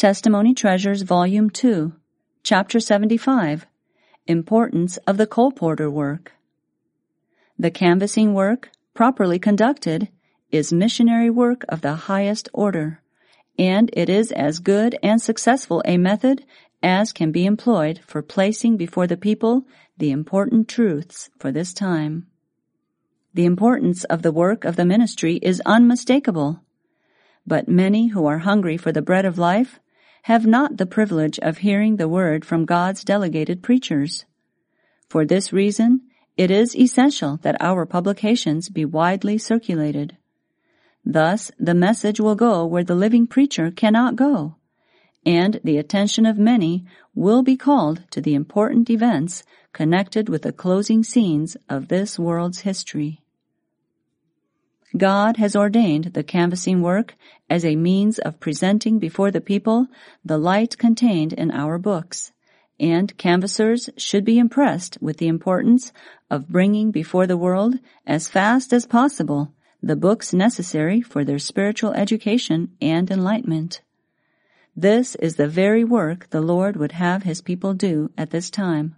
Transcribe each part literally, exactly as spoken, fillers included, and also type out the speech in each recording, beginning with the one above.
Testimony Treasures, Volume two, Chapter seventy-five, Importance of the Colporteur Work. The canvassing work, properly conducted, is missionary work of the highest order, and it is as good and successful a method as can be employed for placing before the people the important truths for this time. The importance of the work of the ministry is unmistakable, but many who are hungry for the bread of life have not the privilege of hearing the word from God's delegated preachers. For this reason, it is essential that our publications be widely circulated. Thus, the message will go where the living preacher cannot go, and the attention of many will be called to the important events connected with the closing scenes of this world's history. God has ordained the canvassing work as a means of presenting before the people the light contained in our books, and canvassers should be impressed with the importance of bringing before the world as fast as possible the books necessary for their spiritual education and enlightenment. This is the very work the Lord would have His people do at this time.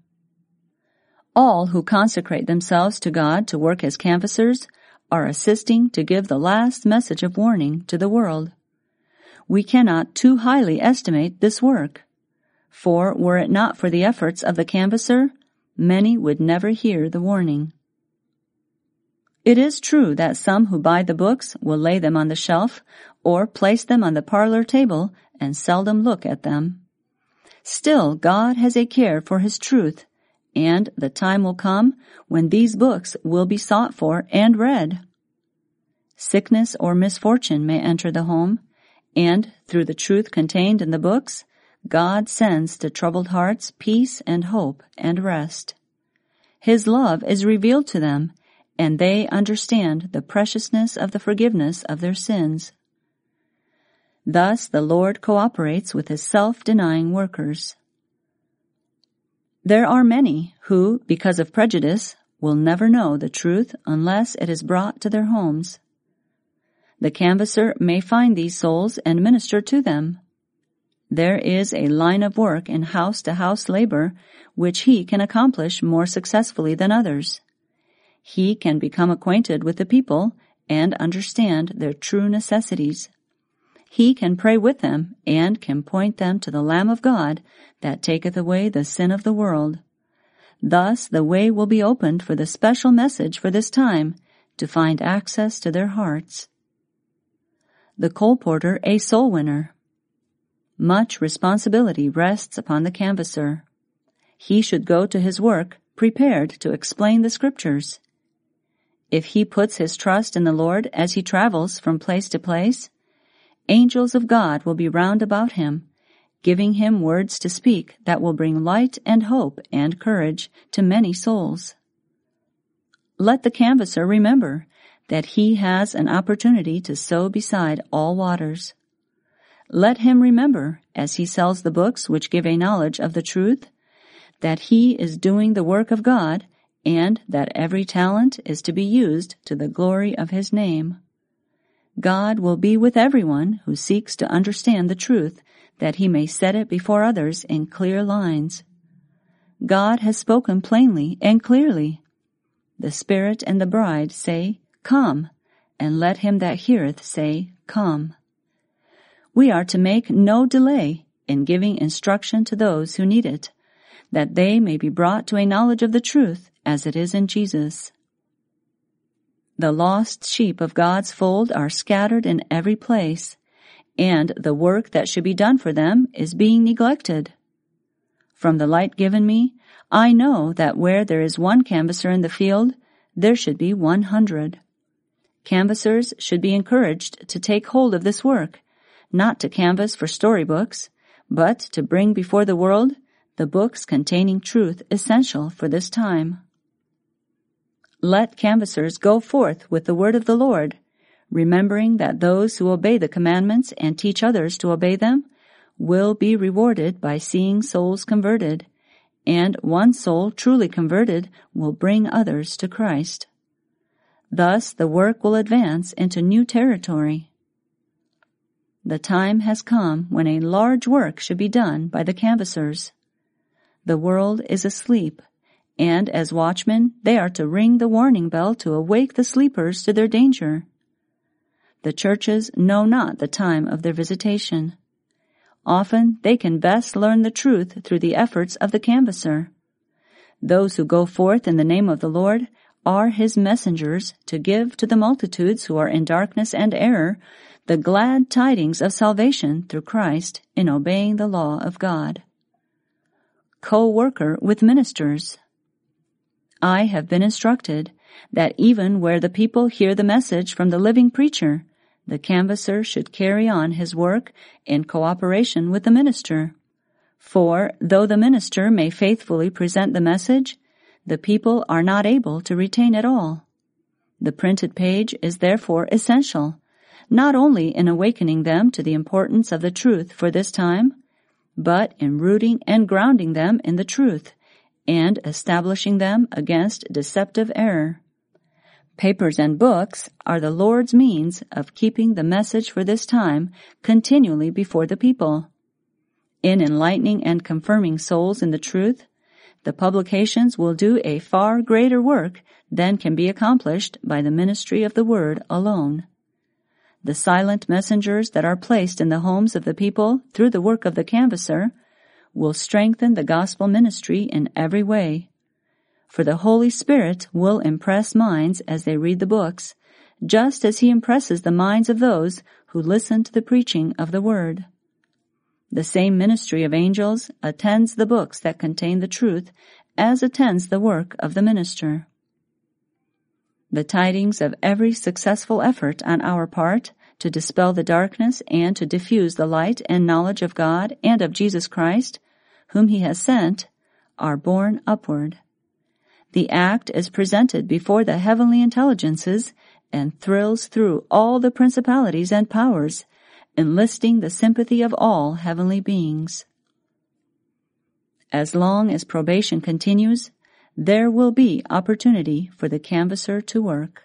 All who consecrate themselves to God to work as canvassers are assisting to give the last message of warning to the world. We cannot too highly estimate this work, for were it not for the efforts of the canvasser, many would never hear the warning. It is true that some who buy the books will lay them on the shelf or place them on the parlor table and seldom look at them. Still, God has a care for His truth, and the time will come when these books will be sought for and read. Sickness or misfortune may enter the home, and through the truth contained in the books, God sends to troubled hearts peace and hope and rest. His love is revealed to them, and they understand the preciousness of the forgiveness of their sins. Thus the Lord cooperates with His self-denying workers. There are many who, because of prejudice, will never know the truth unless it is brought to their homes. The canvasser may find these souls and minister to them. There is a line of work in house-to-house labor which he can accomplish more successfully than others. He can become acquainted with the people and understand their true necessities. He can pray with them and can point them to the Lamb of God that taketh away the sin of the world. Thus the way will be opened for the special message for this time to find access to their hearts. The colporteur a soul winner. Much responsibility rests upon the canvasser. He should go to his work prepared to explain the Scriptures. If he puts his trust in the Lord as he travels from place to place, angels of God will be round about him, giving him words to speak that will bring light and hope and courage to many souls. Let the canvasser remember that he has an opportunity to sow beside all waters. Let him remember, as he sells the books which give a knowledge of the truth, that he is doing the work of God, and that every talent is to be used to the glory of His name. God will be with everyone who seeks to understand the truth, that he may set it before others in clear lines. God has spoken plainly and clearly. The Spirit and the bride say, "Come," and let him that heareth say, "Come." We are to make no delay in giving instruction to those who need it, that they may be brought to a knowledge of the truth as it is in Jesus. The lost sheep of God's fold are scattered in every place, and the work that should be done for them is being neglected. From the light given me, I know that where there is one canvasser in the field, there should be one hundred. Canvassers should be encouraged to take hold of this work, not to canvass for storybooks, but to bring before the world the books containing truth essential for this time. Let canvassers go forth with the word of the Lord, remembering that those who obey the commandments and teach others to obey them will be rewarded by seeing souls converted, and one soul truly converted will bring others to Christ. Thus the work will advance into new territory. The time has come when a large work should be done by the canvassers. The world is asleep, and as watchmen they are to ring the warning bell to awake the sleepers to their danger. The churches know not the time of their visitation. Often they can best learn the truth through the efforts of the canvasser. Those who go forth in the name of the Lord are his messengers to give to the multitudes who are in darkness and error the glad tidings of salvation through Christ in obeying the law of God. Co-worker with ministers. I have been instructed that even where the people hear the message from the living preacher, the canvasser should carry on his work in cooperation with the minister. For, though the minister may faithfully present the message, the people are not able to retain it all. The printed page is therefore essential, not only in awakening them to the importance of the truth for this time, but in rooting and grounding them in the truth, and establishing them against deceptive error. Papers and books are the Lord's means of keeping the message for this time continually before the people. In enlightening and confirming souls in the truth, the publications will do a far greater work than can be accomplished by the ministry of the Word alone. The silent messengers that are placed in the homes of the people through the work of the canvasser will strengthen the gospel ministry in every way. For the Holy Spirit will impress minds as they read the books, just as he impresses the minds of those who listen to the preaching of the Word. The same ministry of angels attends the books that contain the truth as attends the work of the minister. The tidings of every successful effort on our part to dispel the darkness and to diffuse the light and knowledge of God and of Jesus Christ, whom he has sent, are borne upward. The act is presented before the heavenly intelligences and thrills through all the principalities and powers, enlisting the sympathy of all heavenly beings. As long as probation continues, there will be opportunity for the canvasser to work.